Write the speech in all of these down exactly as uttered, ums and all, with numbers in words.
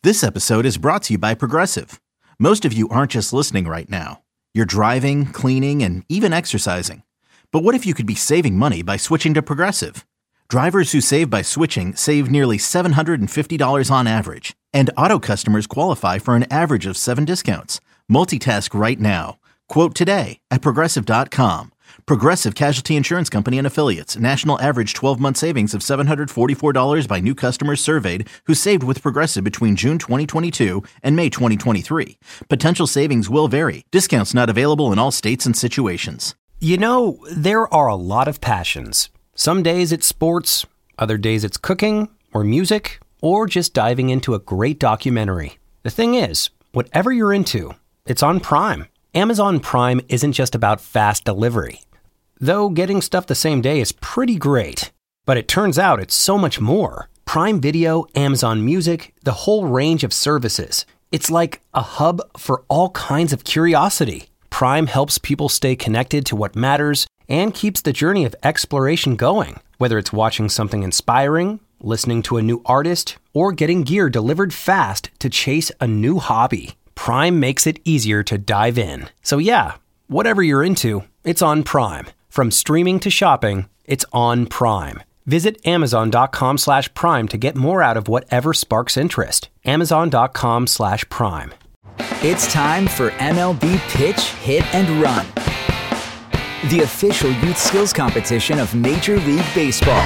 This episode is brought to you by Progressive. Most of you aren't just listening right now. You're driving, cleaning, and even exercising. But what if you could be saving money by switching to Progressive? Drivers who save by switching save nearly seven hundred fifty dollars on average. And auto customers qualify for an average of seven discounts. Multitask right now. Quote today at Progressive dot com. Progressive Casualty Insurance Company and Affiliates. National average twelve-month savings of seven hundred forty-four dollars by new customers surveyed who saved with Progressive between June twenty twenty-two and May twenty twenty-three. Potential savings will vary. Discounts not available in all states and situations. You know, there are a lot of passions. Some days it's sports, other days it's cooking or music, or just diving into a great documentary. The thing is, whatever you're into, it's on Prime. Amazon Prime isn't just about fast delivery. Though getting stuff the same day is pretty great. But it turns out it's so much more. Prime Video, Amazon Music, the whole range of services. It's like a hub for all kinds of curiosity. Prime helps people stay connected to what matters and keeps the journey of exploration going. Whether it's watching something inspiring, listening to a new artist, or getting gear delivered fast to chase a new hobby. Prime makes it easier to dive in. So yeah, whatever you're into, it's on Prime. From streaming to shopping, it's on Prime. Visit Amazon.com slash Prime to get more out of whatever sparks interest. Amazon.com slash Prime. It's time for M L B Pitch, Hit, and Run, the official youth skills competition of Major League Baseball.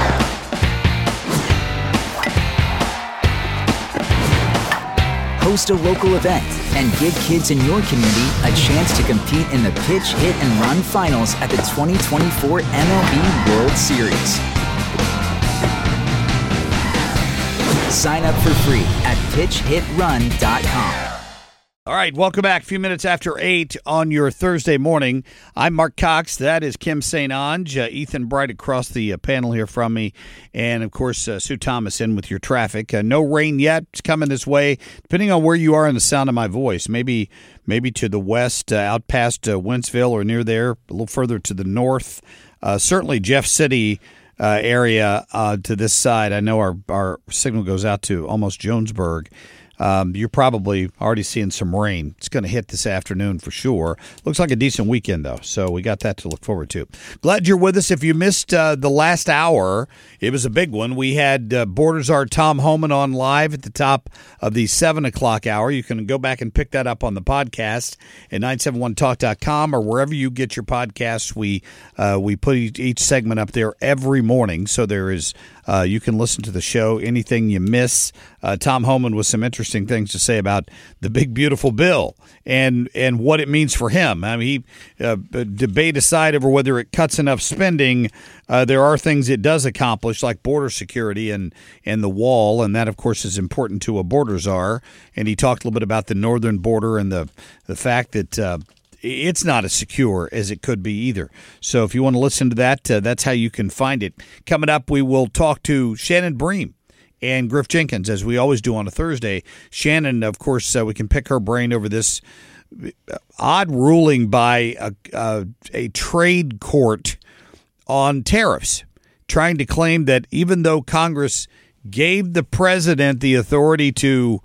Host a local event and give kids in your community a chance to compete in the Pitch, Hit, and Run finals at the twenty twenty-four M L B World Series. Sign up for free at pitch hit run dot com. All right, welcome back. A few minutes after eight on your Thursday morning. I'm Mark Cox. That is Kim Saint Onge. Uh, Ethan Bright across the uh, panel here from me. And, of course, uh, Sue Thomas in with your traffic. Uh, no rain yet. It's coming this way, depending on where you are in the sound of my voice. Maybe maybe to the west, uh, out past uh, Wentzville or near there, a little further to the north. Uh, certainly Jeff City uh, area uh, to this side. I know our, our signal goes out to almost Jonesburg. Um, you're probably already seeing some rain. It's going to hit this afternoon for sure. Looks like a decent weekend, though, so we got that to look forward to. Glad you're with us. If you missed uh, the last hour, it was a big one. We had uh, Borders Czar Tom Homan on live at the top of the seven o'clock hour. You can go back and pick that up on the podcast at nine seven one talk dot com or wherever you get your podcasts. We uh, we put each, each segment up there every morning, so there is uh, you can listen to the show, anything you miss. Uh, Tom Homan with some interesting things to say about the big, beautiful bill and and what it means for him. I mean, he, uh, debate aside over whether it cuts enough spending, uh, there are things it does accomplish, like border security and, and the wall, and that, of course, is important to a border czar. And he talked a little bit about the northern border and the, the fact that uh, it's not as secure as it could be either. So if you want to listen to that, uh, that's how you can find it. Coming up, we will talk to Shannon Bream and Griff Jenkins, as we always do on a Thursday. Shannon, of course, uh, we can pick her brain over this odd ruling by a, a, a trade court on tariffs, trying to claim that even though Congress gave the president the authority to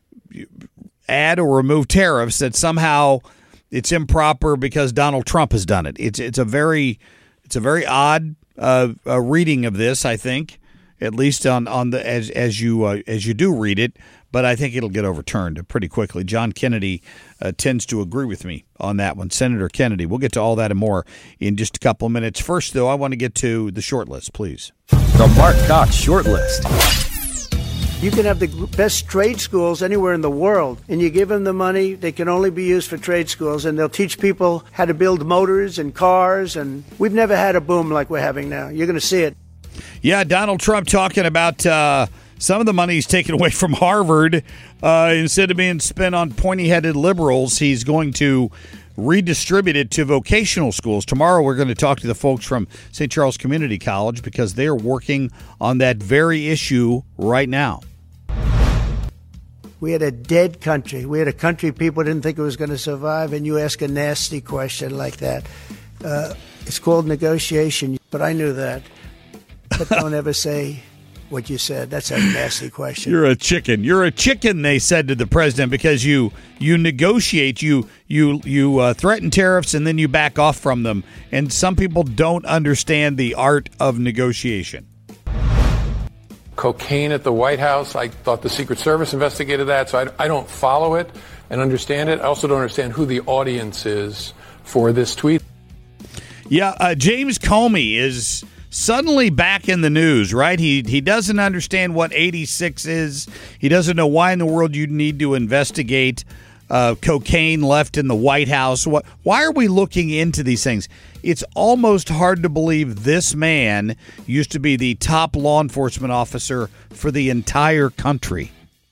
add or remove tariffs, that somehow it's improper because Donald Trump has done it. It's it's a very it's a very odd uh, uh, reading of this, I think. At least on, on the as as you uh, as you do read it, but I think it'll get overturned pretty quickly. John Kennedy uh, tends to agree with me on that one, Senator Kennedy. We'll get to all that and more in just a couple of minutes. First, though, I want to get to the short list, please. The Mark Cox short list. You can have the best trade schools anywhere in the world, and you give them the money, they can only be used for trade schools, and they'll teach people how to build motors and cars, and we've never had a boom like we're having now. You're going to see it. Yeah, Donald Trump talking about uh, some of the money he's taken away from Harvard. Uh, instead of being spent on pointy-headed liberals, he's going to redistribute it to vocational schools. Tomorrow we're going to talk to the folks from Saint Charles Community College because they're working on that very issue right now. We had a dead country. We had a country people didn't think it was going to survive, and you ask a nasty question like that. Uh, it's called negotiation, but I knew that. But don't ever say what you said. That's a nasty question. You're a chicken. You're a chicken, they said to the president, because you you negotiate, you you you uh, threaten tariffs, and then you back off from them. And some people don't understand the art of negotiation. Cocaine at the White House. I thought the Secret Service investigated that, so I, I don't follow it and understand it. I also don't understand who the audience is for this tweet. Yeah, uh, James Comey is suddenly back in the news, right? He he doesn't understand what eighty-six is. He doesn't know why in the world you need to investigate uh, cocaine left in the White House. What? Why are we looking into these things? It's almost hard to believe this man used to be the top law enforcement officer for the entire country.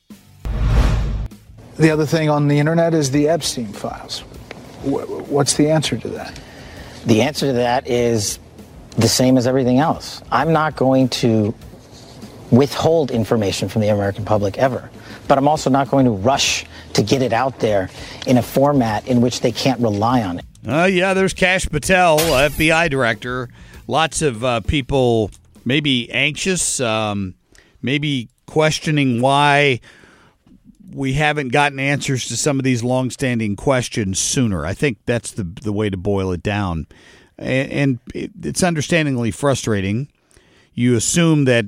The other thing on the internet is the Epstein files. What's the answer to that? The answer to that is the same as everything else. I'm not going to withhold information from the American public ever, but I'm also not going to rush to get it out there in a format in which they can't rely on it. Uh, yeah, there's Kash Patel, F B I director. Lots of uh, people maybe anxious, um, maybe questioning why we haven't gotten answers to some of these longstanding questions sooner. I think that's the the way to boil it down. And, and it, it's understandingly frustrating. You assume that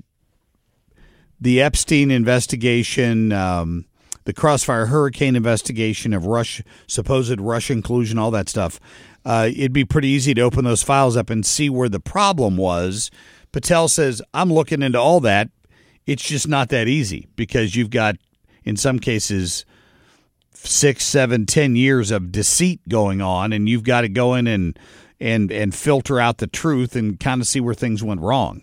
the Epstein investigation, um, the Crossfire Hurricane investigation of Rush, supposed Russian collusion, all that stuff, uh, it'd be pretty easy to open those files up and see where the problem was. Patel says, I'm looking into all that. It's just not that easy because you've got, in some cases, six, seven, ten years of deceit going on, and you've got to go in and and and filter out the truth and kind of see where things went wrong.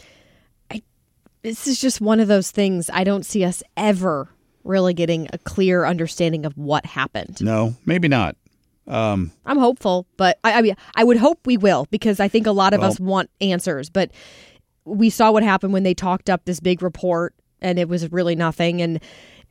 I, this is just one of those things I don't see us ever really getting a clear understanding of what happened. No, maybe not. Um, I'm hopeful, but I, I mean, I would hope we will, because I think a lot of well, us want answers. But we saw what happened when they talked up this big report, and it was really nothing. And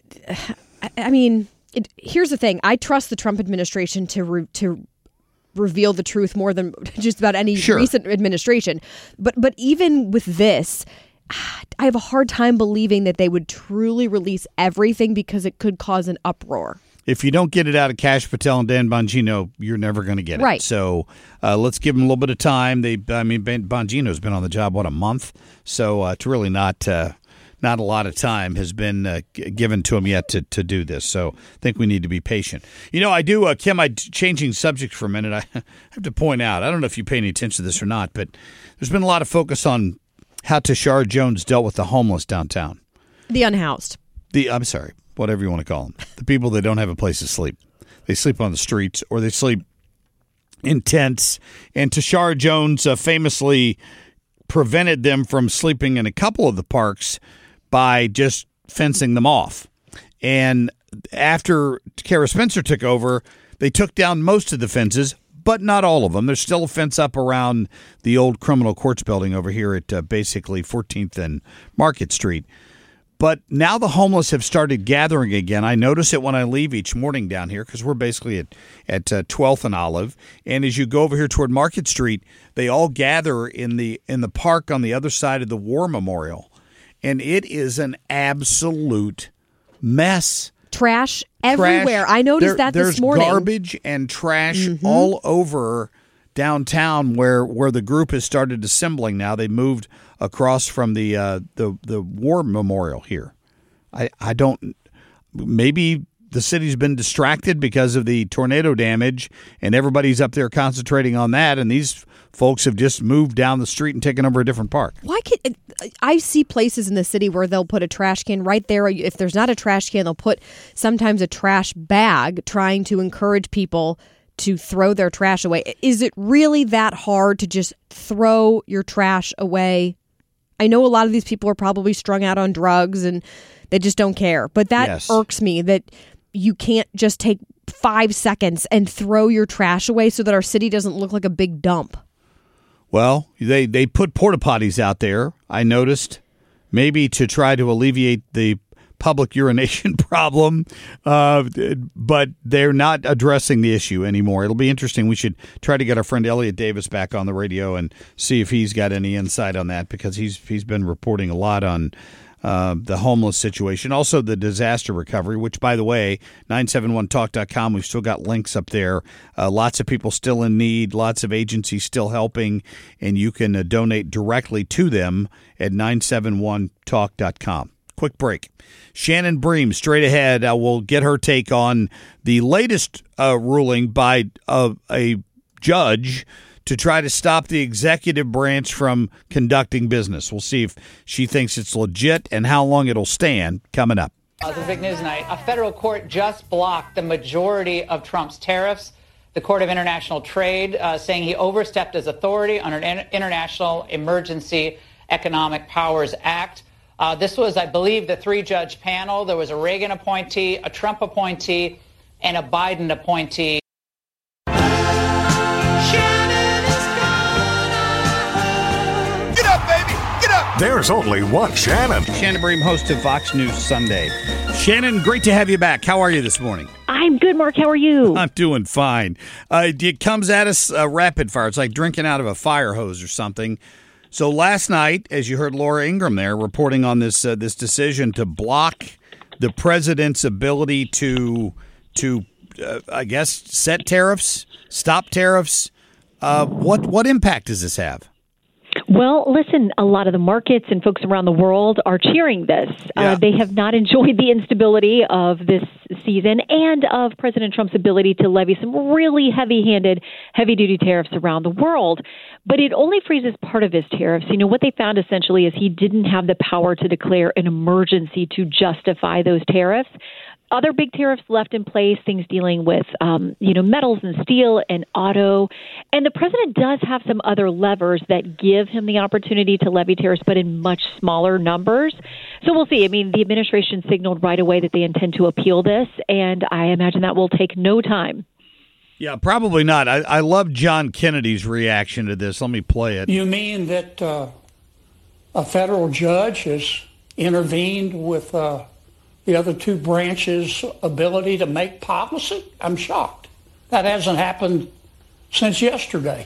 I, I mean, it, here's the thing: I trust the Trump administration to re, to reveal the truth more than just about any sure. recent administration. But but even with this, I have a hard time believing that they would truly release everything, because it could cause an uproar. If you don't get it out of Kash Patel and Dan Bongino, you're never going to get it. Right. So uh, let's give them a little bit of time. They, I mean, ben, Bongino's been on the job, what, a month? So uh, it's really not uh, not a lot of time has been uh, g- given to him yet to, to do this. So I think we need to be patient. You know, I do, uh, Kim, I changing subject for a minute. I have to point out, I don't know if you pay any attention to this or not, but there's been a lot of focus on how Tashara Jones dealt with the homeless downtown. The unhoused. The I'm sorry, whatever you want to call them. The people that don't have a place to sleep. They sleep on the streets, or they sleep in tents. And Tashara Jones uh, famously prevented them from sleeping in a couple of the parks by just fencing them off. And after Kara Spencer took over, they took down most of the fences, but not all of them. There's still a fence up around the old criminal courts building over here at uh, basically fourteenth and Market Street. But now the homeless have started gathering again. I notice it when I leave each morning down here, because we're basically at, at uh, twelfth and Olive. And as you go over here toward Market Street, they all gather in the in the park on the other side of the War Memorial. And it is an absolute mess. Trash everywhere. Trash. I noticed there, that this morning. There's garbage and trash mm-hmm. all over downtown where where the group has started assembling now. They moved across from the uh, the the War Memorial here. I, I don't – maybe the city's been distracted because of the tornado damage, and everybody's up there concentrating on that, and these folks have just moved down the street and taken over a different park. Why can't I see places in the city where they'll put a trash can right there. If there's not a trash can, they'll put sometimes a trash bag, trying to encourage people to throw their trash away. Is it really that hard to just throw your trash away? I know a lot of these people are probably strung out on drugs and they just don't care. But that yes. irks me that you can't just take five seconds and throw your trash away so that our city doesn't look like a big dump. Well, they, they put porta potties out there, I noticed, maybe to try to alleviate the public urination problem, uh, but they're not addressing the issue anymore. It'll be interesting. We should try to get our friend Elliot Davis back on the radio and see if he's got any insight on that, because he's he's been reporting a lot on uh, the homeless situation, also the disaster recovery, which, by the way, nine seven one talk dot com, we've still got links up there. Uh, lots of people still in need, lots of agencies still helping, and you can uh, donate directly to them at nine seven one talk dot com. Quick break. Shannon Bream, straight ahead, uh, we'll get her take on the latest uh, ruling by uh, a judge to try to stop the executive branch from conducting business. We'll see if she thinks it's legit and how long it'll stand. Coming up. Uh, the big news tonight, a federal court just blocked the majority of Trump's tariffs. The Court of International Trade uh, saying he overstepped his authority under an International Emergency Economic Powers Act. Uh, this was, I believe, the three-judge panel. There was a Reagan appointee, a Trump appointee, and a Biden appointee. There's only one Shannon. Shannon Bream, host of Fox News Sunday. Shannon, great to have you back. How are you this morning? I'm good, Mark. How are you? I'm doing fine. Uh, it comes at us uh, rapid fire. It's like drinking out of a fire hose or something. So last night, as you heard Laura Ingraham there reporting on this uh, this decision to block the president's ability to to uh, I guess set tariffs, stop tariffs. Uh, what what impact does this have? Well, listen, a lot of the markets and folks around the world are cheering this. Yeah. Uh, they have not enjoyed the instability of this season and of President Trump's ability to levy some really heavy-handed, heavy-duty tariffs around the world. But it only freezes part of his tariffs. You know, what they found essentially is he didn't have the power to declare an emergency to justify those tariffs. Other big tariffs left in place, things dealing with, um, you know, metals and steel and auto. And the president does have some other levers that give him the opportunity to levy tariffs, but in much smaller numbers. So we'll see. I mean, the administration signaled right away that they intend to appeal this, and I imagine that will take no time. Yeah, probably not. I, I love John Kennedy's reaction to this. Let me play it. You mean that uh, a federal judge has intervened with uh, the other two branches' ability to make policy? I'm shocked. That hasn't happened since yesterday.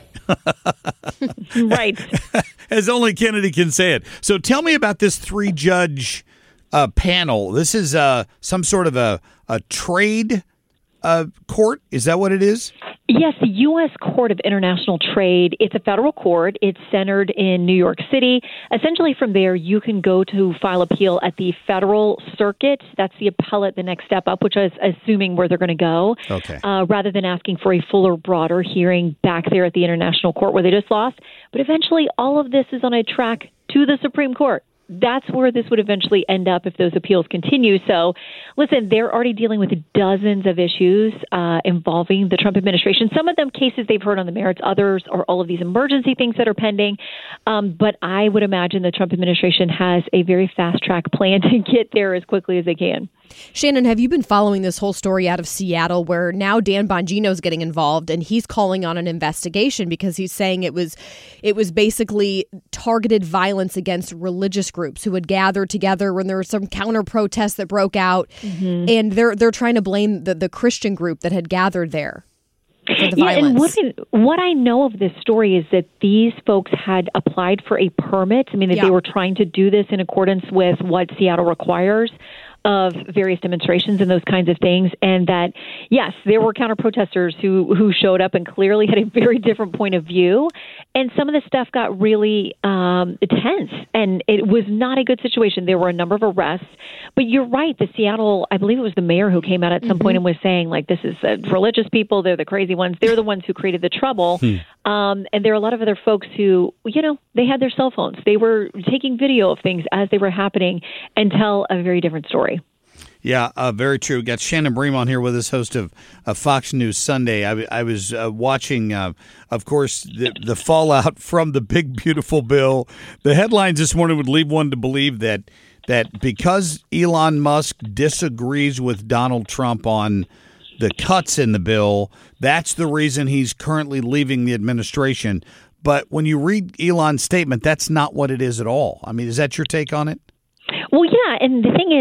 Right. As only Kennedy can say it. So tell me about this three-judge uh, panel. This is uh, some sort of a, a trade uh, court? Is that what it is? Yes, the U S Court of International Trade. It's a federal court. It's centered in New York City. Essentially, from there, you can go to file appeal at the federal circuit. That's the appellate, the next step up, which is assuming where they're going to go. Okay. Uh, rather than asking for a fuller, broader hearing back there at the International Court where they just lost. But eventually, all of this is on a track to the Supreme Court. That's where this would eventually end up if those appeals continue. So, listen, they're already dealing with dozens of issues uh, involving the Trump administration. Some of them cases they've heard on the merits. Others are all of these emergency things that are pending. Um, but I would imagine the Trump administration has a very fast-track plan to get there as quickly as they can. Shannon, have you been following this whole story out of Seattle where now Dan Bongino is getting involved and he's calling on an investigation because he's saying it was it was basically targeted violence against religious groups who had gathered together when there were some counter protests that broke out, mm-hmm. and they're they're trying to blame the, the Christian group that had gathered there for the yeah, violence. And what I, what I know of this story is that these folks had applied for a permit. I mean, that yeah. they were trying to do this in accordance with what Seattle requires of various demonstrations and those kinds of things. And that, yes, there were counter-protesters who, who showed up and clearly had a very different point of view. And some of the stuff got really um, tense, and it was not a good situation. There were a number of arrests. But you're right, the Seattle, I believe it was the mayor who came out at some mm-hmm. point and was saying, like, this is uh, religious people, they're the crazy ones, they're the ones who created the trouble. Hmm. Um, and there are a lot of other folks who, you know, they had their cell phones. They were taking video of things as they were happening and tell a very different story. Yeah, uh, very true. Got Shannon Bream on here with us, host of uh, Fox News Sunday. I, I was uh, watching, uh, of course, the, the fallout from the big, beautiful bill. The headlines this morning would lead one to believe that that because Elon Musk disagrees with Donald Trump on the cuts in the bill, that's the reason he's currently leaving the administration. But when you read Elon's statement, that's not what it is at all. I mean, is that your take on it? Well, yeah, and the thing is,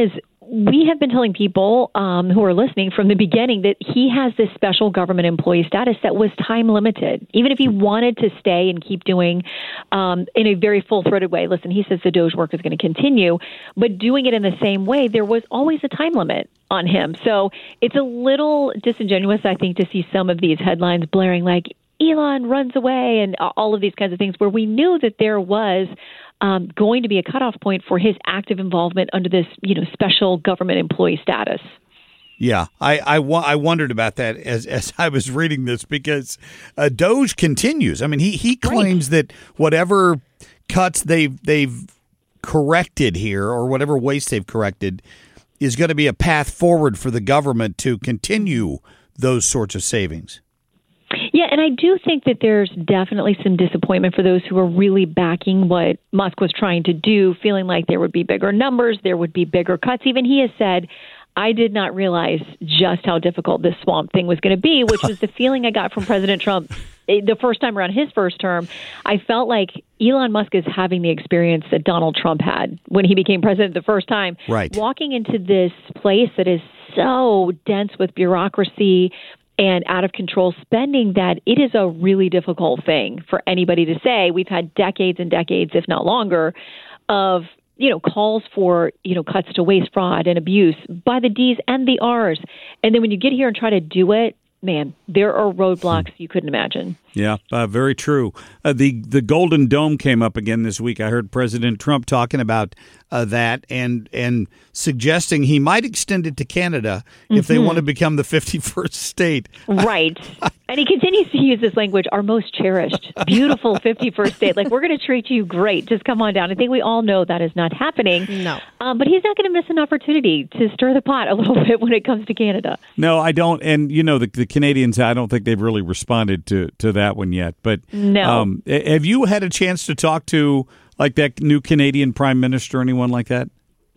we have been telling people um, who are listening from the beginning that he has this special government employee status that was time limited. Even if he wanted to stay and keep doing um, in a very full-throated way, listen, he says the Doge work is going to continue, but doing it in the same way, there was always a time limit on him. So it's a little disingenuous, I think, to see some of these headlines blaring like Elon runs away and all of these kinds of things, where we knew that there was Um, going to be a cutoff point for his active involvement under this, you know, special government employee status. Yeah, I I, wa- I wondered about that as as I was reading this, because uh, Doge continues. I mean, he he claims right. that whatever cuts they've they've corrected here, or whatever waste they've corrected, is going to be a path forward for the government to continue those sorts of savings. Yeah, and I do think that there's definitely some disappointment for those who are really backing what Musk was trying to do, feeling like there would be bigger numbers, there would be bigger cuts. Even he has said, I did not realize just how difficult this swamp thing was going to be, which was the feeling I got from President Trump the first time around his first term. I felt like Elon Musk is having the experience that Donald Trump had when he became president the first time. Right. Walking into this place that is so dense with bureaucracy and out of control spending that it is a really difficult thing for anybody to say. We've had decades and decades, if not longer, of, you know, calls for, you know, cuts to waste, fraud, and abuse by the D's and the R's. And then when you get here and try to do it, man, there are roadblocks you couldn't imagine. Yeah, uh, very true. Uh, the the Golden Dome came up again this week. I heard President Trump talking about uh, that and and suggesting he might extend it to Canada if mm-hmm. they want to become the fifty-first state. Right. And he continues to use this language, our most cherished, beautiful fifty-first state. Like, we're going to treat you great. Just come on down. I think we all know that is not happening. No. Um, but he's not going to miss an opportunity to stir the pot a little bit when it comes to Canada. No, I don't. And, you know, the, the Canadians, I don't think they've really responded to, to that one yet. But no. Um, have you had a chance to talk to, like, that new Canadian prime minister, anyone like that?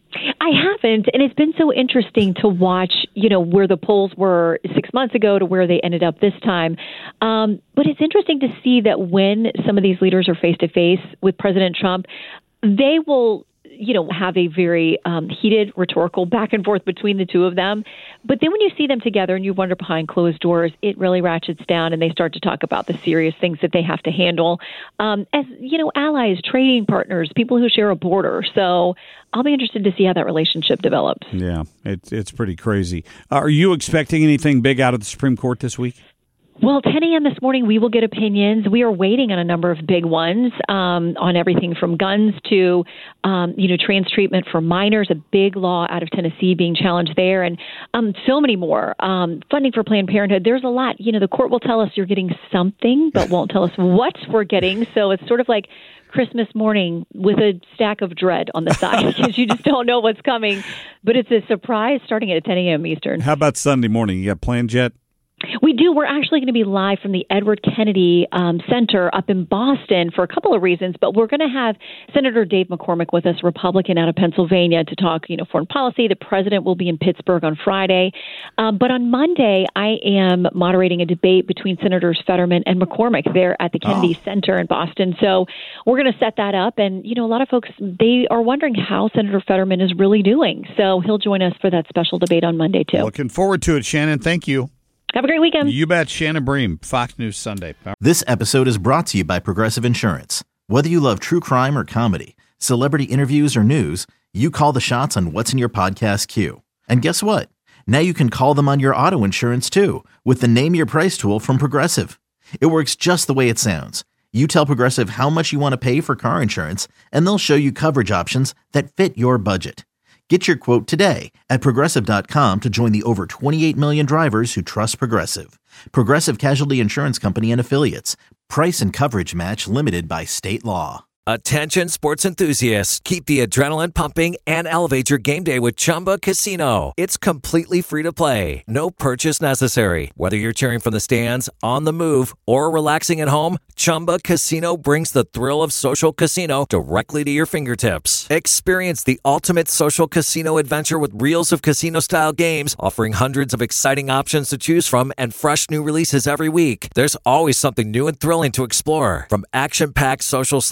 I haven't, and it's been so interesting to watch, you know, where the polls were six months ago to where they ended up this time. Um, but it's interesting to see that when some of these leaders are face-to-face with President Trump, they will, you know, have a very um, heated rhetorical back and forth between the two of them. But then when you see them together and you wonder behind closed doors, it really ratchets down and they start to talk about the serious things that they have to handle um, as, you know, allies, trading partners, people who share a border. So I'll be interested to see how that relationship develops. Yeah, it's, it's pretty crazy. Are you expecting anything big out of the Supreme Court this week? Well, ten a.m. this morning, we will get opinions. We are waiting on a number of big ones um, on everything from guns to, um, you know, trans treatment for minors, a big law out of Tennessee being challenged there, and um, so many more. Um, funding for Planned Parenthood. There's a lot. You know, the court will tell us you're getting something, but won't tell us what we're getting. So it's sort of like Christmas morning with a stack of dread on the side because you just don't know what's coming. But it's a surprise starting at ten a.m. Eastern. How about Sunday morning? You got plans yet? We do. We're actually going to be live from the Edward Kennedy um, Center up in Boston for a couple of reasons, but we're going to have Senator Dave McCormick with us, Republican out of Pennsylvania, to talk, you know, foreign policy. The president will be in Pittsburgh on Friday. Um, but on Monday, I am moderating a debate between Senators Fetterman and McCormick there at the Kennedy oh. Center in Boston. So we're going to set that up. And, you know, a lot of folks, they are wondering how Senator Fetterman is really doing. So he'll join us for that special debate on Monday, too. Looking forward to it, Shannon. Thank you. Have a great weekend. You bet. Shannon Bream, Fox News Sunday. This episode is brought to you by Progressive Insurance. Whether you love true crime or comedy, celebrity interviews or news, you call the shots on what's in your podcast queue. And guess what? Now you can call them on your auto insurance too with the Name Your Price tool from Progressive. It works just the way it sounds. You tell Progressive how much you want to pay for car insurance, and they'll show you coverage options that fit your budget. Get your quote today at Progressive dot com to join the over twenty-eight million drivers who trust Progressive. Progressive Casualty Insurance Company and Affiliates. Price and coverage match limited by state law. Attention sports enthusiasts, keep the adrenaline pumping and elevate your game day with Chumba Casino. It's completely free to play. No purchase necessary. Whether you're cheering from the stands, on the move, or relaxing at home, Chumba Casino brings the thrill of social casino directly to your fingertips. Experience the ultimate social casino adventure with reels of casino-style games, offering hundreds of exciting options to choose from and fresh new releases every week. There's always something new and thrilling to explore, from action-packed social slots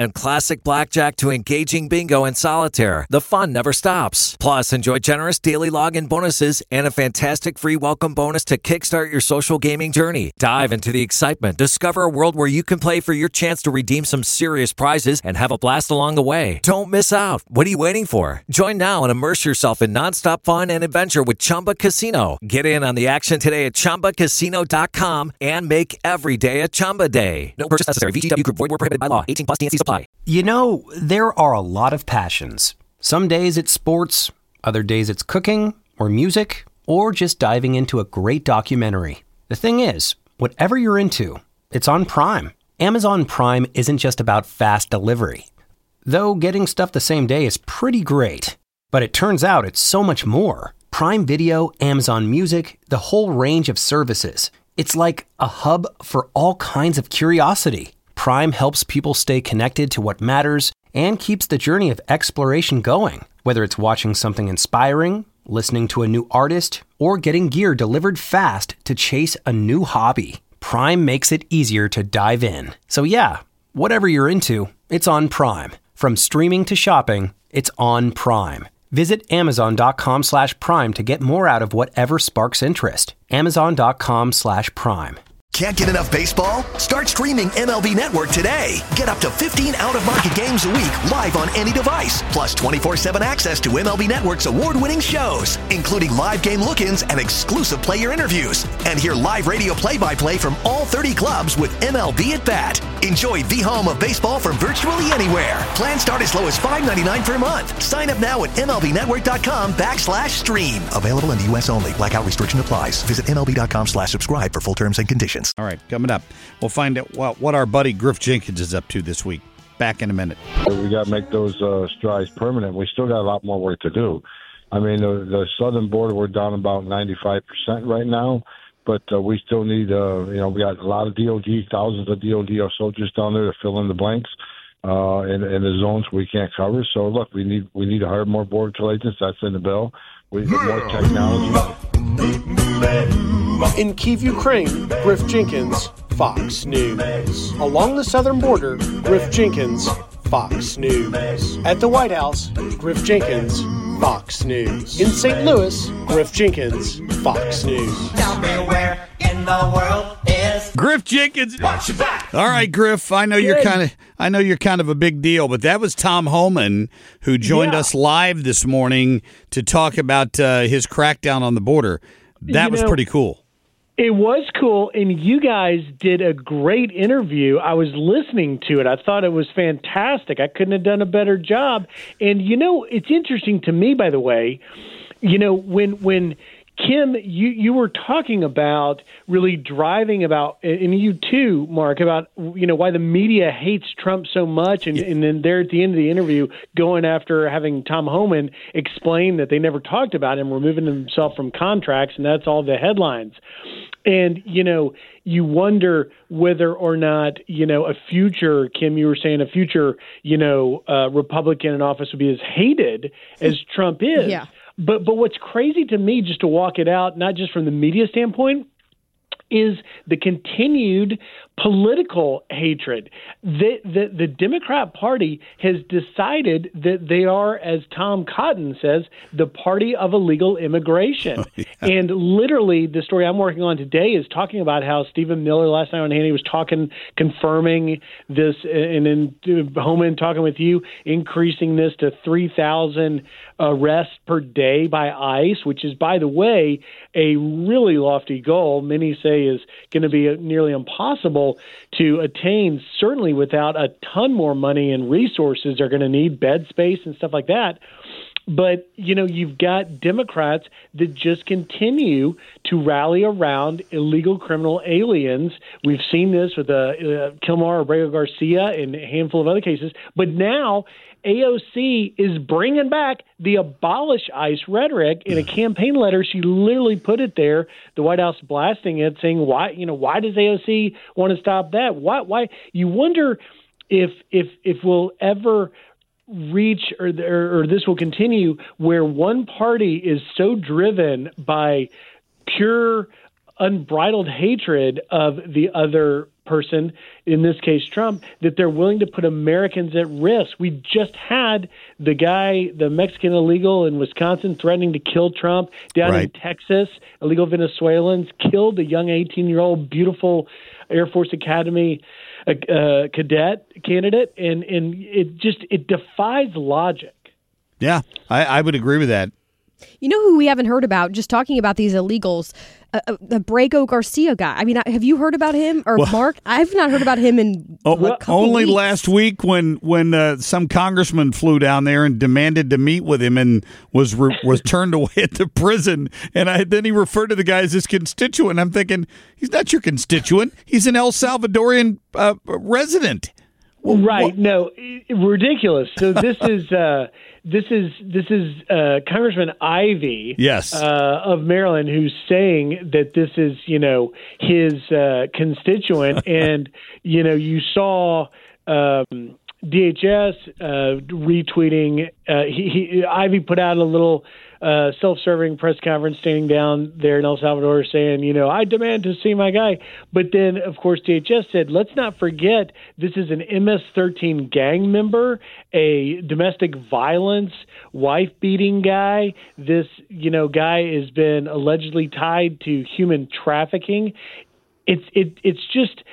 And classic blackjack to engaging bingo and solitaire, the fun never stops. Plus, enjoy generous daily login bonuses and a fantastic free welcome bonus to kickstart your social gaming journey. Dive into the excitement. Discover a world where you can play for your chance to redeem some serious prizes and have a blast along the way. Don't miss out. What are you waiting for? Join now and immerse yourself in nonstop fun and adventure with Chumba Casino. Get in on the action today at Chumba Casino dot com and make every day a Chumba day. No purchase necessary. V G W Group. Void where prohibited by law. eighteen plus T N C supply. You know, there are a lot of passions. Some days it's sports, other days it's cooking or music, or just diving into a great documentary. The thing is, whatever you're into, it's on Prime. Amazon Prime isn't just about fast delivery. Though getting stuff the same day is pretty great. But it turns out it's so much more. Prime Video, Amazon Music, the whole range of services. It's like a hub for all kinds of curiosity. Prime helps people stay connected to what matters and keeps the journey of exploration going. Whether it's watching something inspiring, listening to a new artist, or getting gear delivered fast to chase a new hobby, Prime makes it easier to dive in. So yeah, whatever you're into, it's on Prime. From streaming to shopping, it's on Prime. Visit Amazon.com slash Prime to get more out of whatever sparks interest. Amazon.com slash Prime. Can't get enough baseball? Start streaming M L B Network today. Get up to fifteen out-of-market games a week live on any device. Plus twenty-four seven access to M L B Network's award-winning shows, including live game look-ins and exclusive player interviews. And hear live radio play-by-play from all thirty clubs with M L B at Bat. Enjoy the home of baseball from virtually anywhere. Plans start as low as five dollars and ninety-nine cents per month. Sign up now at MLBnetwork.com backslash stream. Available in the U S only. Blackout restriction applies. Visit MLB.com slash subscribe for full terms and conditions. All right, coming up, we'll find out what, what our buddy Griff Jenkins is up to this week. Back in a minute. We got to make those uh, strides permanent. We still got a lot more work to do. I mean, the, the southern border, we're down about ninety-five percent right now, but uh, we still need, uh, you know, we got a lot of D O D, thousands of D O D soldiers down there to fill in the blanks uh, in, in the zones we can't cover. So, look, we need we need to hire more border patrol agents. That's in the bill. We need more technology. In Kyiv, Ukraine, Griff Jenkins, Fox News. Along the southern border, Griff Jenkins, Fox News. At the White House, Griff Jenkins, Fox News. In Saint Louis, Griff Jenkins, Fox News. Tell me where in the world is Griff Jenkins. Watch your back. All right, Griff. I know Good. you're kind of I know you're kind of a big deal, but that was Tom Homan who joined yeah. us live this morning to talk about uh, his crackdown on the border. That you was know, pretty cool. It was cool, and you guys did a great interview. I was listening to it. I thought it was fantastic. I couldn't have done a better job. And, you know, it's interesting to me, by the way, you know, when when Kim, you, you were talking about really driving about, and you too, Mark, about, you know, why the media hates Trump so much. And, and then there at the end of the interview, going after having Tom Homan explain that they never talked about him removing himself from contracts, and that's all the headlines. And, you know, you wonder whether or not, you know, a future, Kim, you were saying a future, you know, uh, Republican in office would be as hated as Trump is. Yeah. But but what's crazy to me, just to walk it out, not just from the media standpoint, is the continued political hatred. The, the, the Democrat Party has decided that they are, as Tom Cotton says, the party of illegal immigration. Oh, yeah. And literally, the story I'm working on today is talking about how Stephen Miller last night on Hannity was talking, confirming this, and then Homan talking with you, increasing this to three thousand arrests per day by ICE, which is, by the way, a really lofty goal. Many say is going to be nearly impossible to attain, certainly without a ton more money and resources. They're going to need bed space and stuff like that. But, you know, you've got Democrats that just continue to rally around illegal criminal aliens. We've seen this with uh, uh, Kilmar Abrego Garcia and a handful of other cases. But now A O C is bringing back the abolish ICE rhetoric in a campaign letter. She literally put it there, the White House blasting it, saying, why, you know, why does A O C want to stop that? Why, why? You wonder if, if, if we'll ever reach or, or, or this will continue where one party is so driven by pure unbridled hatred of the other person, in this case Trump, that they're willing to put Americans at risk. We just had the guy, the Mexican illegal in Wisconsin, threatening to kill Trump. Down right. in Texas, illegal Venezuelans killed a young eighteen-year-old, beautiful Air Force Academy uh, uh, cadet candidate, and, and it just it defies logic. Yeah, I, I would agree with that. You know who we haven't heard about, just talking about these illegals, uh, uh, the Brago Garcia guy. I mean, have you heard about him? Or well, Mark? I've not heard about him in oh, a couple Only weeks. last week when when uh, some congressman flew down there and demanded to meet with him and was re- was turned away at the prison. And I, then he referred to the guy as his constituent. I'm thinking, he's not your constituent. He's an El Salvadorian uh, resident. Well, right. What? No, ridiculous. So this is... Uh, This is this is uh, Congressman Ivey, yes, uh, of Maryland, who's saying that this is, you know, his uh, constituent, and you know, you saw um, D H S uh, retweeting. Uh, he, he Ivey put out a little uh, self-serving press conference, standing down there in El Salvador, saying, you know, I demand to see my guy. But then, of course, D H S said, let's not forget this is an M S thirteen gang member, a domestic violence, wife-beating guy. This, you know, guy has been allegedly tied to human trafficking. It's it it's just.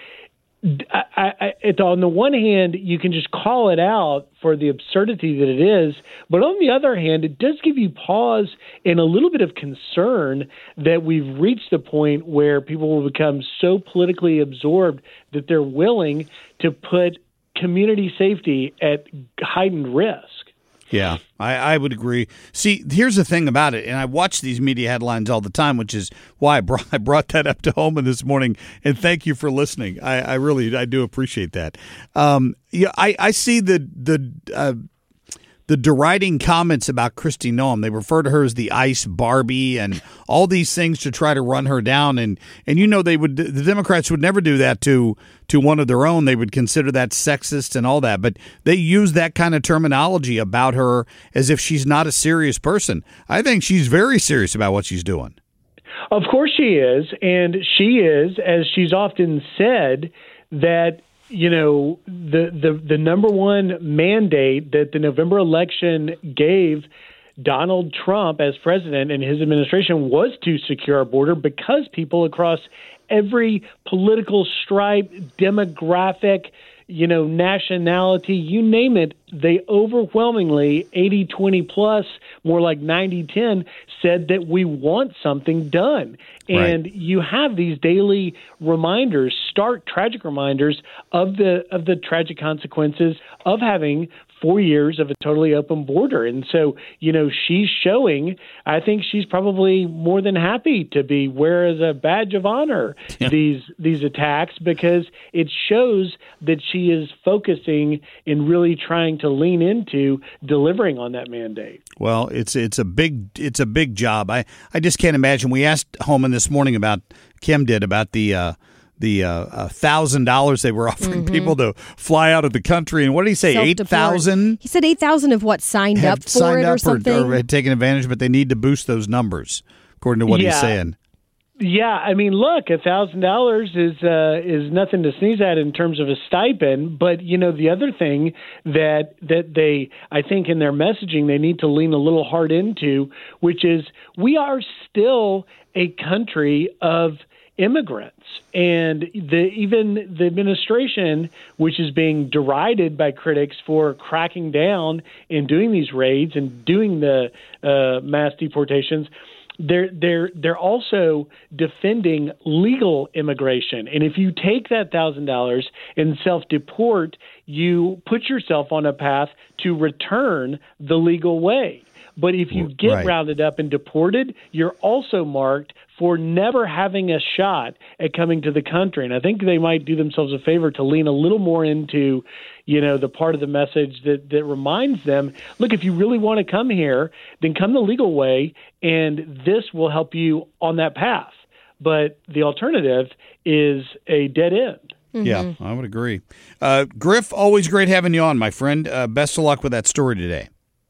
I, I, it, on the one hand, you can just call it out for the absurdity that it is, but on the other hand, it does give you pause and a little bit of concern that we've reached the point where people will become so politically absorbed that they're willing to put community safety at heightened risk. Yeah, I, I would agree. See, here's the thing about it, and I watch these media headlines all the time, which is why I brought, I brought that up to Holman this morning, and thank you for listening. I, I really I do appreciate that. Um, yeah, I, I see the the uh, the deriding comments about Kristi Noem. They refer to her as the ICE Barbie and all these things to try to run her down. And, and you know, they would the Democrats would never do that to to one of their own. They would consider that sexist and all that. But they use that kind of terminology about her as if she's not a serious person. I think she's very serious about what she's doing. Of course she is. And she is, as she's often said, that you know, the, the, the number one mandate that the November election gave Donald Trump as president and his administration was to secure our border because people across every political stripe, demographic, you know, nationality, you name it, they overwhelmingly, eighty twenty plus, more like ninety ten, said that we want something done. And right. you have these daily reminders, stark, tragic reminders of the of the tragic consequences of having four years of a totally open border. And so, you know, she's showing, I think she's probably more than happy to be wear as a badge of honor yeah. these these attacks, because it shows that she is focusing and really trying to lean into delivering on that mandate. Well, it's it's a big it's a big job. I, I just can't imagine. We asked Holman this morning about, Kim did, about the uh, the uh, one thousand dollars they were offering mm-hmm. people to fly out of the country. And what did he say, eight thousand? He said eight thousand of what signed up for signed it up or something? Or, or had taken advantage, but they need to boost those numbers, according to what yeah. he's saying. Yeah, I mean, look, a thousand dollars is uh, is nothing to sneeze at in terms of a stipend. But you know, the other thing that that they, I think, in their messaging, they need to lean a little hard into, which is we are still a country of immigrants, and the even the administration, which is being derided by critics for cracking down and doing these raids and doing the uh, mass deportations. They're they're they're also defending legal immigration, and if you take that thousand dollars and self-deport, you put yourself on a path to return the legal way. But if you get right. rounded up and deported, you're also marked for never having a shot at coming to the country. And I think they might do themselves a favor to lean a little more into, you know, the part of the message that, that reminds them, look, if you really want to come here, then come the legal way, and this will help you on that path. But the alternative is a dead end. Mm-hmm. Yeah, I would agree. Uh, Griff, always great having you on, my friend. Uh, best of luck with that story today.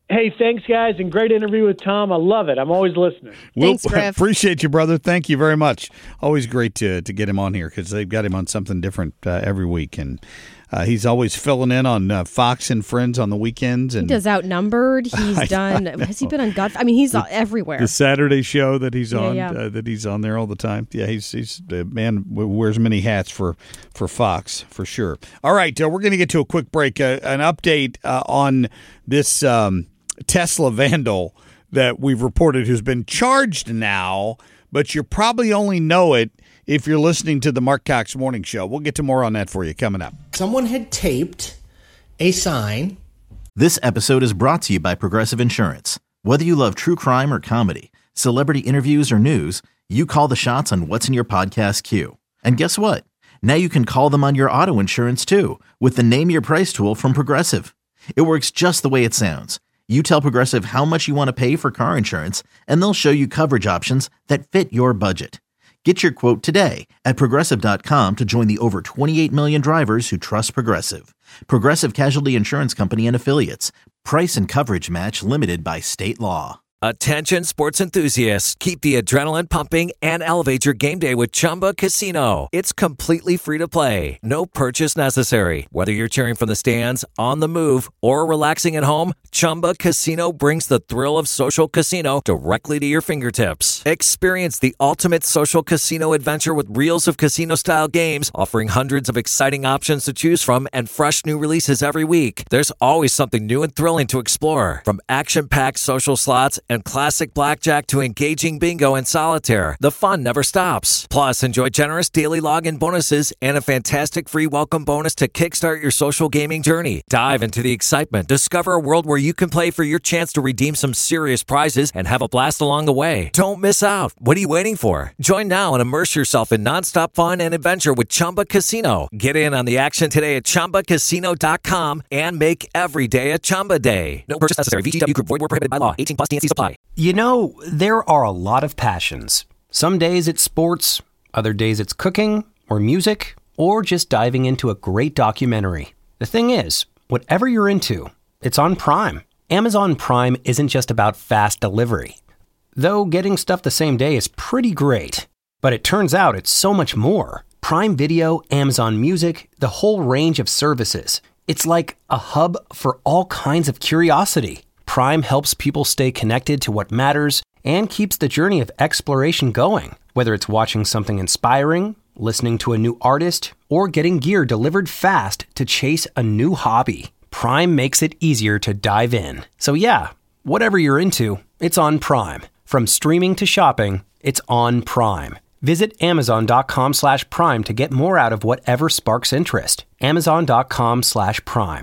Hey, thanks, guys, and great interview with Tom. I love it. I'm always listening. Thanks, Griff. Appreciate you, brother. Thank you very much. Always great to to get him on here because they've got him on something different uh, every week, and uh, he's always filling in on uh, Fox and Friends on the weekends. And he does Outnumbered. He's done. Has he been on God? I mean, he's the, everywhere. The Saturday show that he's yeah, on, yeah. Uh, that he's on there all the time. Yeah, he's he's the man wears many hats for for Fox for sure. All right, uh, we're going to get to a quick break. Uh, an update uh, on this. Um, Tesla vandal that we've reported who's been charged now, but you probably only know it if you're listening to the Mark Cox Morning Show. We'll get to more on that for you coming up. Someone had taped a sign. This episode is brought to you by Progressive Insurance. Whether you love true crime or comedy, celebrity interviews or news, you call the shots on what's in your podcast queue. And guess what? Now you can call them on your auto insurance too with the Name Your Price tool from Progressive. It works just the way it sounds. You tell Progressive how much you want to pay for car insurance, and they'll show you coverage options that fit your budget. Get your quote today at Progressive dot com to join the over twenty-eight million drivers who trust Progressive. Progressive Casualty Insurance Company and Affiliates. Price and coverage match limited by state law. Attention sports enthusiasts, keep the adrenaline pumping and elevate your game day with Chumba Casino. It's completely free to play. No purchase necessary. Whether you're cheering from the stands, on the move, or relaxing at home, Chumba Casino brings the thrill of social casino directly to your fingertips. Experience the ultimate social casino adventure with reels of casino-style games, offering hundreds of exciting options to choose from and fresh new releases every week. There's always something new and thrilling to explore. From action-packed social slots and classic blackjack to engaging bingo and solitaire, the fun never stops. Plus, enjoy generous daily login bonuses and a fantastic free welcome bonus to kickstart your social gaming journey. Dive into the excitement. Discover a world where you can play for your chance to redeem some serious prizes and have a blast along the way. Don't miss out. What are you waiting for? Join now and immerse yourself in nonstop fun and adventure with Chumba Casino. Get in on the action today at Chumba Casino dot com and make every day a Chumba day. No purchase necessary. V G W Group. Void where prohibited by law. eighteen plus. T N C supply. You know, there are a lot of passions. Some days it's sports, other days it's cooking or music, or just diving into a great documentary. The thing is, whatever you're into, it's on Prime. Amazon Prime isn't just about fast delivery. Though getting stuff the same day is pretty great. But it turns out it's so much more. Prime Video, Amazon Music, the whole range of services. It's like a hub for all kinds of curiosity. Prime helps people stay connected to what matters and keeps the journey of exploration going. Whether it's watching something inspiring, listening to a new artist, or getting gear delivered fast to chase a new hobby, Prime makes it easier to dive in. So yeah, whatever you're into, it's on Prime. From streaming to shopping, it's on Prime. Visit Amazon dot com slash Prime to get more out of whatever sparks interest. Amazon dot com slash Prime.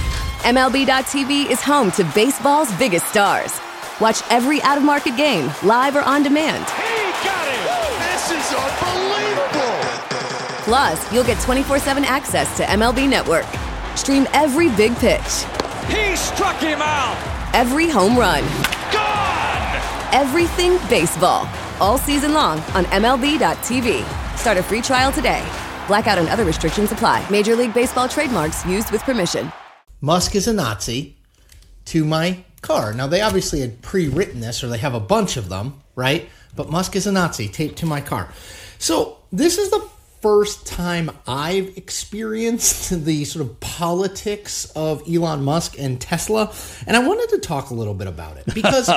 M L B dot T V is home to baseball's biggest stars. Watch every out-of-market game, live or on demand. He got it! This is unbelievable! Plus, you'll get twenty-four seven access to M L B Network. Stream every big pitch. He struck him out! Every home run. Gone! Everything baseball. All season long on M L B dot T V. Start a free trial today. Blackout and other restrictions apply. Major League Baseball trademarks used with permission. Musk is a Nazi to my car. Now, they obviously had pre-written this, or they have a bunch of them, right? But Musk is a Nazi taped to my car. So this is the first time I've experienced the sort of politics of Elon Musk and Tesla, and I wanted to talk a little bit about it because...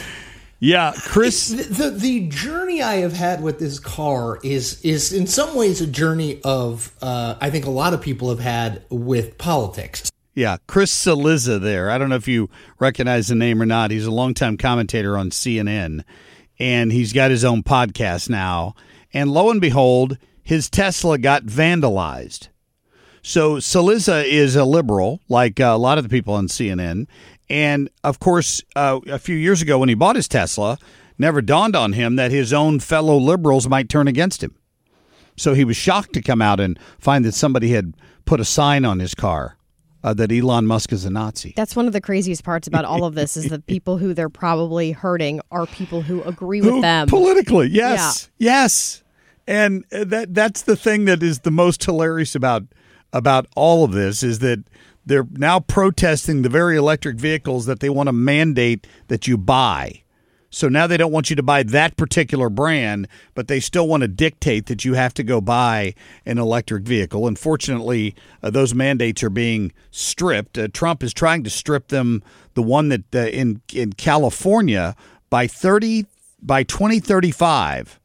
Yeah, Chris. The, the the journey I have had with this car is is in some ways a journey of uh, I think a lot of people have had with politics. Yeah, Chris Cillizza there. I don't know if you recognize the name or not. He's a longtime commentator on C N N, and he's got his own podcast now. And lo and behold, his Tesla got vandalized. So Cillizza is a liberal, like uh, a lot of the people on C N N. And, of course, uh, a few years ago when he bought his Tesla, never dawned on him that his own fellow liberals might turn against him. So he was shocked to come out and find that somebody had put a sign on his car uh, that Elon Musk is a Nazi. That's one of the craziest parts about all of this is the people who they're probably hurting are people who agree with who, them. Politically, yes, yeah. yes. And that that's the thing that is the most hilarious about about all of this is that they're now protesting the very electric vehicles that they want to mandate that you buy. So now they don't want you to buy that particular brand, but they still want to dictate that you have to go buy an electric vehicle. Unfortunately, uh, those mandates are being stripped. Uh, Trump is trying to strip them, the one that uh, in in California by thirty by twenty thirty-five.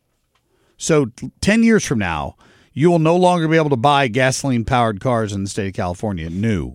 So ten years from now, you will no longer be able to buy gasoline-powered cars in the state of California, new.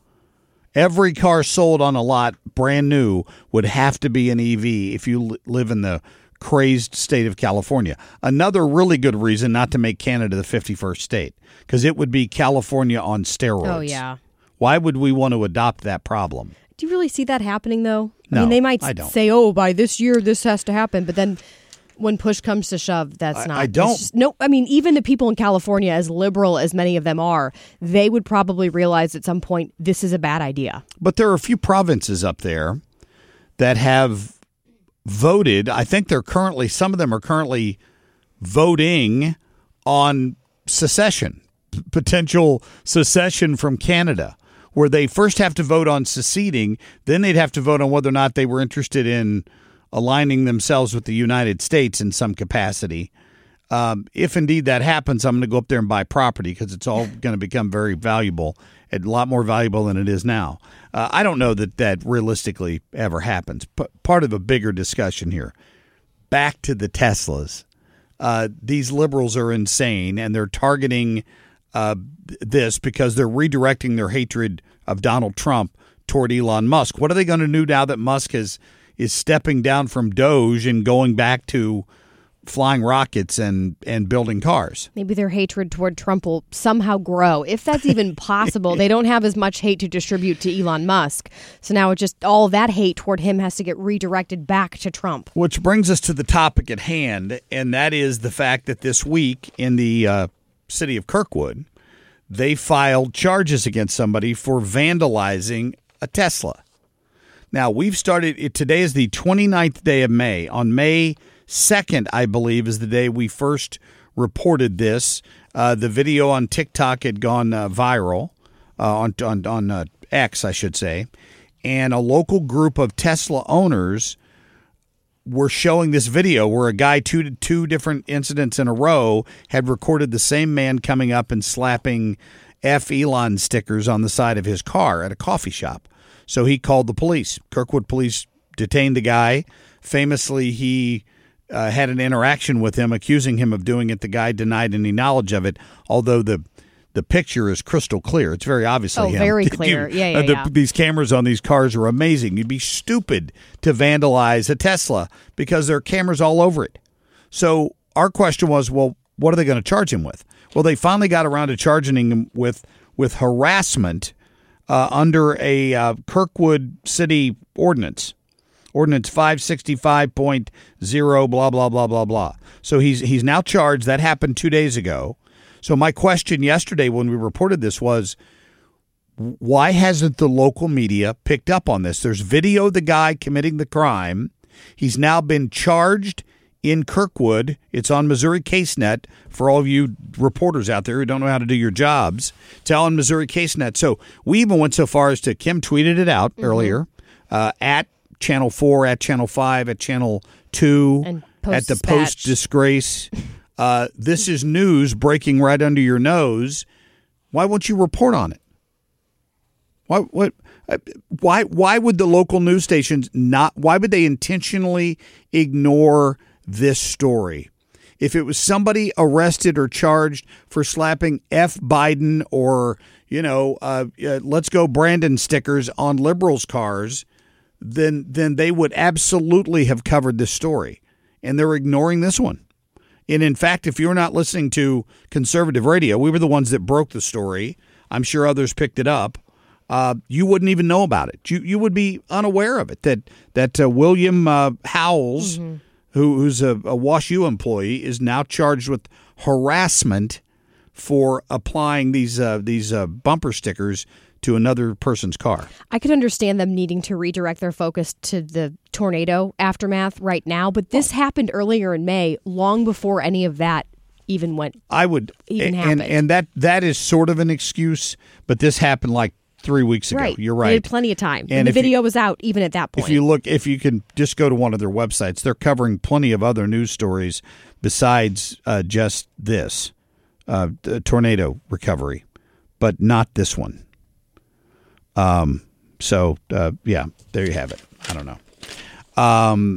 Every car sold on a lot, brand new, would have to be an E V if you live in the crazed state of California. Another really good reason not to make Canada the fifty-first state, because it would be California on steroids. Oh, yeah. Why would we want to adopt that problem? Do you really see that happening, though? I No, mean, they might I don't. say, oh, by this year, this has to happen. But then when push comes to shove, that's I- not. I don't- it's just- no, I mean, even the people in California, as liberal as many of them are, they would probably realize at some point this is a bad idea. But there are a few provinces up there that have voted. I think they're currently, some of them are currently voting on secession, p- potential secession from Canada, where they first have to vote on seceding, then they'd have to vote on whether or not they were interested in aligning themselves with the United States in some capacity. Um, if indeed that happens, I'm going to go up there and buy property because it's all going to become very valuable, a lot more valuable than it is now. Uh, I don't know that that realistically ever happens. But part of a bigger discussion here. Back to the Teslas. Uh, these liberals are insane, and they're targeting uh, this because they're redirecting their hatred of Donald Trump toward Elon Musk. What are they going to do now that Musk has is stepping down from Doge and going back to flying rockets and, and building cars? Maybe their hatred toward Trump will somehow grow. If that's even possible, they don't have as much hate to distribute to Elon Musk. So now it just all that hate toward him has to get redirected back to Trump. Which brings us to the topic at hand, and that is the fact that this week in the uh, city of Kirkwood, they filed charges against somebody for vandalizing a Tesla. Now, we've started, it, today is the twenty-ninth day of May. On May second, I believe, is the day we first reported this. Uh, the video on TikTok had gone uh, viral, uh, on, on, on uh, X, I should say. And a local group of Tesla owners were showing this video where a guy, two, two different incidents in a row, had recorded the same man coming up and slapping F Elon stickers on the side of his car at a coffee shop. So he called the police. Kirkwood police detained the guy. Famously, he uh, had an interaction with him, accusing him of doing it. The guy denied any knowledge of it, although the the picture is crystal clear. It's very obviously Oh, him. very clear. Yeah, yeah, uh, the, yeah. These cameras on these cars are amazing. You'd be stupid to vandalize a Tesla because there are cameras all over it. So our question was, well, what are they going to charge him with? Well, they finally got around to charging him with, with harassment Uh, under a uh, Kirkwood City ordinance, Ordinance five sixty-five point oh, blah, blah, blah, blah, blah. So he's he's now charged. That happened two days ago. So my question yesterday when we reported this was, why hasn't the local media picked up on this? There's video of the guy committing the crime. He's now been charged in Kirkwood. It's on Missouri CaseNet for all of you reporters out there who don't know how to do your jobs. It's all on Missouri CaseNet. So we even went so far as to, Kim tweeted it out mm-hmm. earlier, uh, at Channel four, at Channel five, at Channel two, and at the Post-Disgrace. Uh, this is news breaking right under your nose. Why won't you report on it? Why what? Why why would the local news stations not? Why would they intentionally ignore this story? If it was somebody arrested or charged for slapping F Biden or, you know, uh, uh, let's go Brandon stickers on liberals' cars, then then they would absolutely have covered this story. And they're ignoring this one. And in fact, if you're not listening to conservative radio, we were the ones that broke the story. I'm sure others picked it up. Uh, you wouldn't even know about it. You you would be unaware of it. That that uh, William uh, Howells, mm-hmm. who, who's a, a WashU employee, is now charged with harassment for applying these uh, these uh, bumper stickers to another person's car. I could understand them needing to redirect their focus to the tornado aftermath right now, but this oh. happened earlier in May, long before any of that even went. I would, even and happened. and that that is sort of an excuse, but this happened like three weeks ago. Right. You're They right. had plenty of time. And And, the if you- video was out even at that point. If you look, if you can just go to one of their websites, they're covering plenty of other news stories besides uh, just this uh, the tornado recovery, but not this one. Um. So uh, yeah, there you have it. I don't know. Um.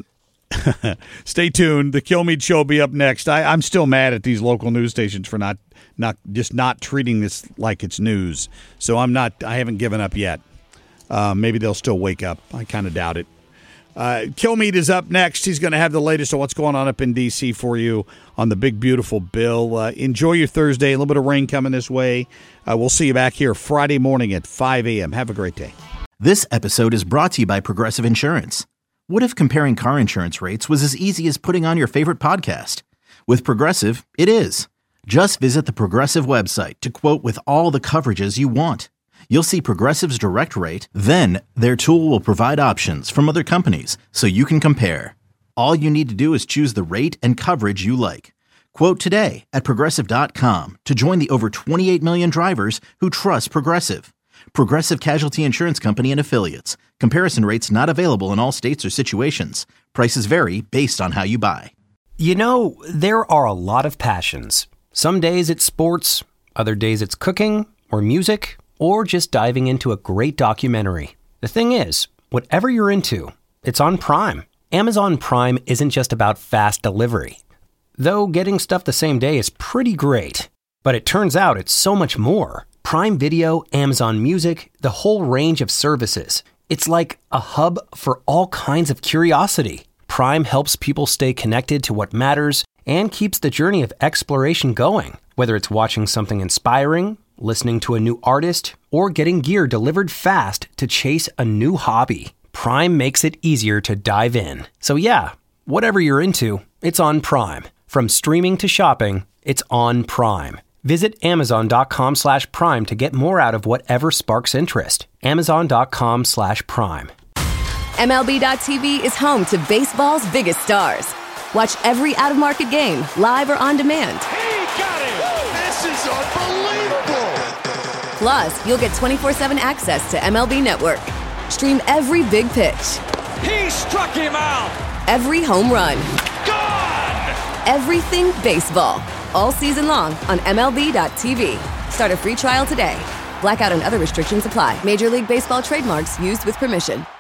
Stay tuned. The Kilmeade Show will be up next. I, I'm still mad at these local news stations for not not just not treating this like it's news. So I'm not. I haven't given up yet. Uh, maybe they'll still wake up. I kind of doubt it. Uh, Kilmeade is up next. He's going to have the latest of what's going on up in D C for you on the big, beautiful bill. Uh, enjoy your Thursday. A little bit of rain coming this way. Uh, we'll see you back here Friday morning at five a.m. Have a great day. This episode is brought to you by Progressive Insurance. What if comparing car insurance rates was as easy as putting on your favorite podcast? With Progressive, it is. Just visit the Progressive website to quote with all the coverages you want. You'll see Progressive's direct rate, then their tool will provide options from other companies so you can compare. All you need to do is choose the rate and coverage you like. Quote today at Progressive dot com to join the over twenty-eight million drivers who trust Progressive. Progressive Casualty Insurance Company and Affiliates. Comparison rates not available in all states or situations. Prices vary based on how you buy. You know, there are a lot of passions. Some days it's sports, other days it's cooking or music, or just diving into a great documentary. The thing is, whatever you're into, it's on Prime. Amazon Prime isn't just about fast delivery. Though getting stuff the same day is pretty great. But it turns out it's so much more. Prime Video, Amazon Music, the whole range of services. It's like a hub for all kinds of curiosity. Prime helps people stay connected to what matters and keeps the journey of exploration going. Whether it's watching something inspiring, listening to a new artist, or getting gear delivered fast to chase a new hobby, Prime makes it easier to dive in. So yeah, whatever you're into, it's on Prime. From streaming to shopping, it's on Prime. Visit Amazon.com slash Prime to get more out of whatever sparks interest. Amazon.com slash Prime. M L B dot T V is home to baseball's biggest stars. Watch every out-of-market game, live or on demand. He got him! This is unbelievable! Plus, you'll get twenty-four seven access to M L B Network. Stream every big pitch. He struck him out! Every home run. Gone! Everything baseball. All season long on M L B dot T V. Start a free trial today. Blackout and other restrictions apply. Major League Baseball trademarks used with permission.